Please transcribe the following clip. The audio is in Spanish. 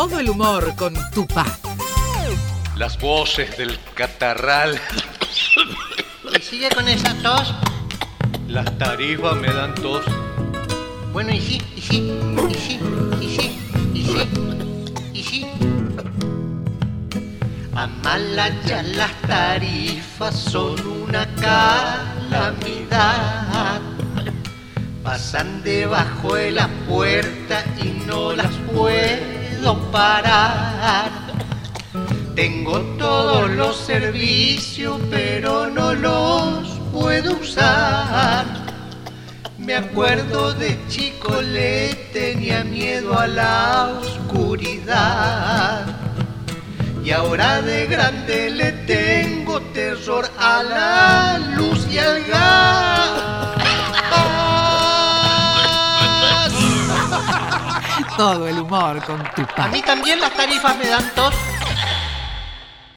Todo el humor con Tupá. Las voces del catarral. ¿Y sigue con esa tos? Las tarifas me dan tos. Bueno, y sí. A Malaya las tarifas son una calamidad. Pasan debajo de la puerta y no las puedo parar. Tengo todos los servicios, pero no los puedo usar. Me acuerdo de chico le tenía miedo a la oscuridad. Y ahora de grande le tengo terror a la luz y al gas. Todo el humor con Tupá. A mí también las tarifas me dan tos.